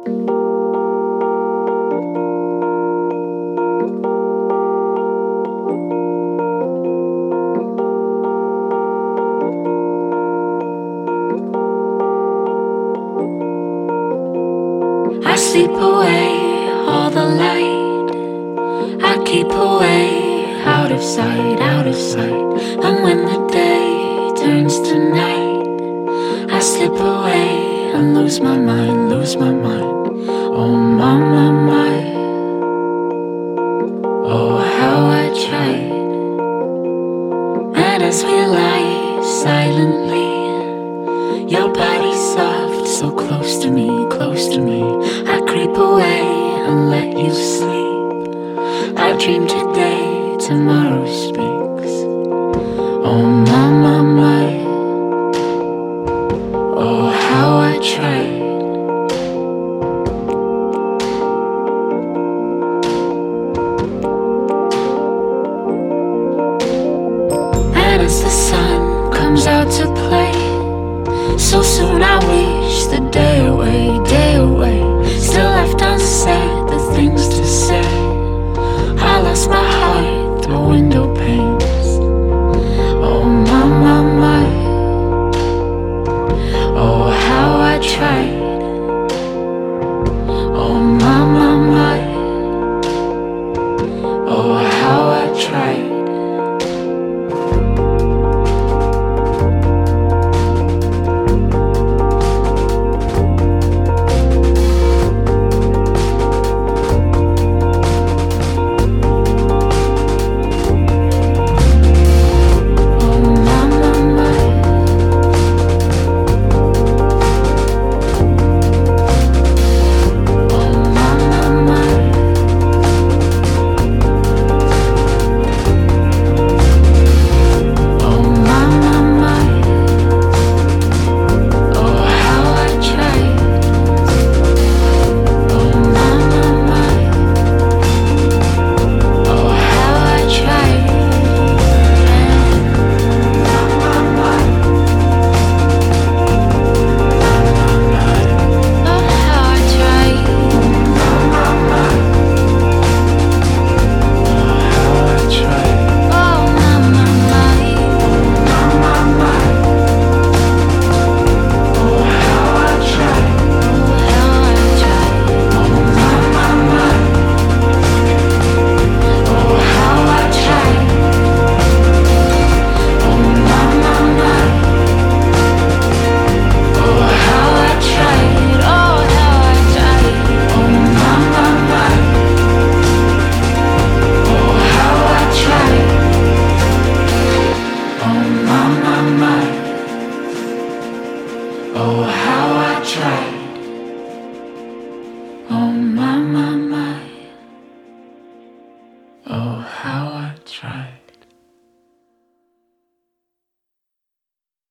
I sleep away all the light. I keep away out of sight, out of sight. And when the day turns to night, I slip away and lose my mind, lose my mind. Oh my, my, my. Oh, how I tried. And as we lie silently, your body soft, so close to me, close to me. I creep away and let you sleep. I dream today, tomorrow's